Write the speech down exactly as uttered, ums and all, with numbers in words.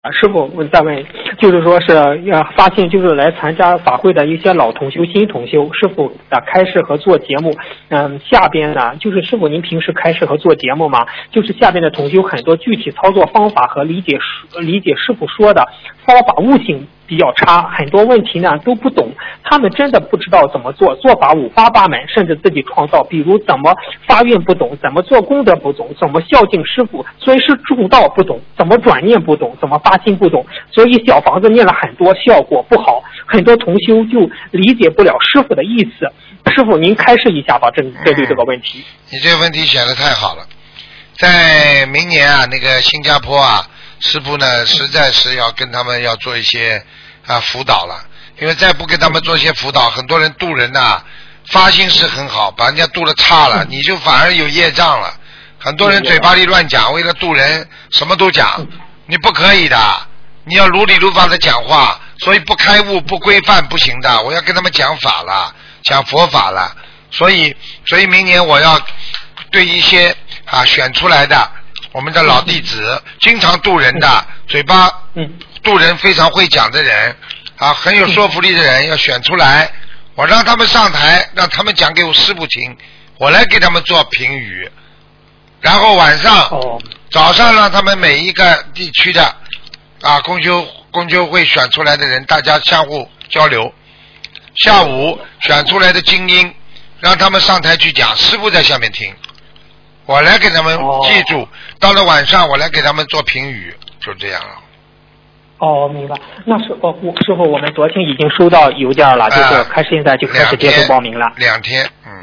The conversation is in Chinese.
师傅，我再问，就是说是要发现就是来参加法会的一些老同修、新同修，师傅的开示和做节目，嗯，下边呢就是师傅您平时开示和做节目嘛，就是下边的同修很多具体操作方法和理解理解师傅说的方法悟性比较差，很多问题呢都不懂，他们真的不知道怎么做，做法五花八门，甚至自己创造，比如怎么发愿不懂，怎么做功德不懂，怎么孝敬师傅，尊师重道不懂，怎么转念不懂，怎么发心不懂，所以小房子念了很多，效果不好，很多同修就理解不了师傅的意思。师傅您开示一下吧，这针对这个问题。 你这个问题选得太好了，在明年啊，那个新加坡啊，师傅呢实在是要跟他们要做一些啊辅导了，因为再不给他们做一些辅导，很多人渡人呐、啊，发心是很好，把人家渡了差了，你就反而有业障了。很多人嘴巴里乱讲，为了渡人什么都讲，你不可以的，你要如理如法的讲话，所以不开悟不规范不行的，我要跟他们讲法了，讲佛法了，所以所以明年我要对一些啊选出来的我们的老弟子，经常渡人的，嘴巴渡人非常会讲的人啊，很有说服力的人要选出来，我让他们上台，让他们讲给我师父听，我来给他们做评语，然后晚上早上让他们每一个地区的啊公修公修会选出来的人大家相互交流，下午选出来的精英让他们上台去讲，师父在下面听，我来给他们记住、哦、到了晚上我来给他们做评语，就这样了。 哦，明白。那是哦，师傅，我们昨天已经收到邮件了，就是开始现在就开始接受报名了。 两天，嗯。